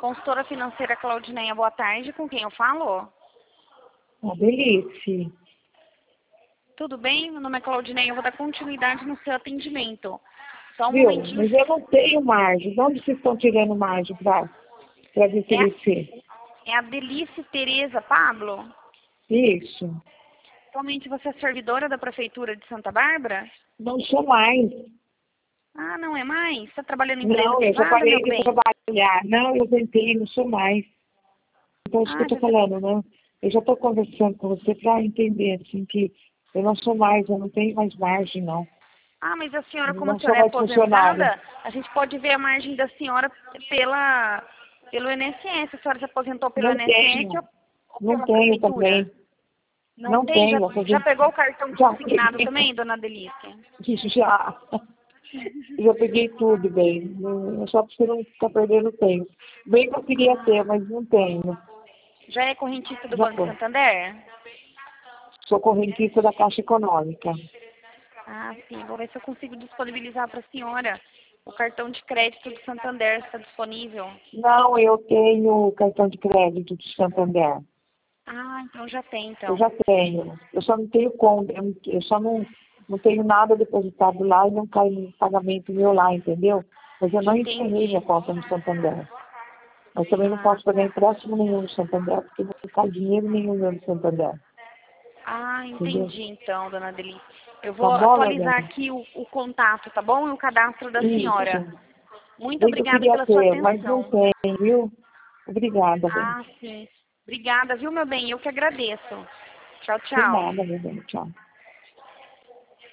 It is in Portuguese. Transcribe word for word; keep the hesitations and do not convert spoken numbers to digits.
Consultora financeira Claudineia, boa tarde. Com quem eu falo? Uma delícia. Tudo bem? Meu nome é Claudineia, eu vou dar continuidade no seu atendimento. Só um Viu? momentinho. Mas eu não tenho margem. De onde vocês estão tirando margem para descer? É a Delícia Tereza Pablo? Isso. Atualmente você é servidora da Prefeitura de Santa Bárbara? Não sou mais. Ah, não é mais? Está trabalhando em empresa Não, eu já privada, parei meu de bem? trabalhar. Não, eu tentei, não sou mais. Então, isso que eu Ah, estou já tá... falando, né? Eu já estou conversando com você para entender, assim, que eu não sou mais, eu não tenho mais margem, não. ah, mas a senhora, Eu como a não sou senhora é mais funcionária. aposentada, a gente pode ver a margem da senhora pela, pelo I N S S. A senhora se aposentou pelo Não I N S S tenho. ou, ou Não pela tenho Prefeitura? também. Não Não tem? Já, tenho. já Aposen- pegou o cartão Já consignado peguei. também, dona Delícia? Já. Já peguei tudo, bem. É só para você não ficar perdendo tempo. Bem que eu queria ter, mas não tenho. Já é correntista do Já Banco foi. Santander? Sou correntista da Caixa Econômica. Ah, sim. Vou ver se eu consigo disponibilizar para a senhora o cartão de crédito do Santander. Está disponível? Não, eu tenho cartão de crédito do Santander. Ah, então já tem, Eu então. já tenho. Eu só não tenho conta. Eu não- eu só não, não tenho nada depositado lá e não cai no pagamento meu lá, entendeu? Mas eu não encerrei minha Entendi. conta no Santander. Mas também não Ah, posso pagar empréstimo nenhum no Santander, porque não cai dinheiro nenhum meu no Santander. ah, Entendeu? entendi, então, dona Delícia. Eu Tá vou bom, atualizar Lorena? aqui o, o contato, tá bom? E o cadastro da senhora. Isso. Muito Bem que eu obrigada queria pela sua ter, mas não atenção. tem, viu? Obrigada, bem. Ah, sim. Obrigada, viu, meu bem? Eu que agradeço. Tchau, Por tchau. nada, meu bem. Tchau.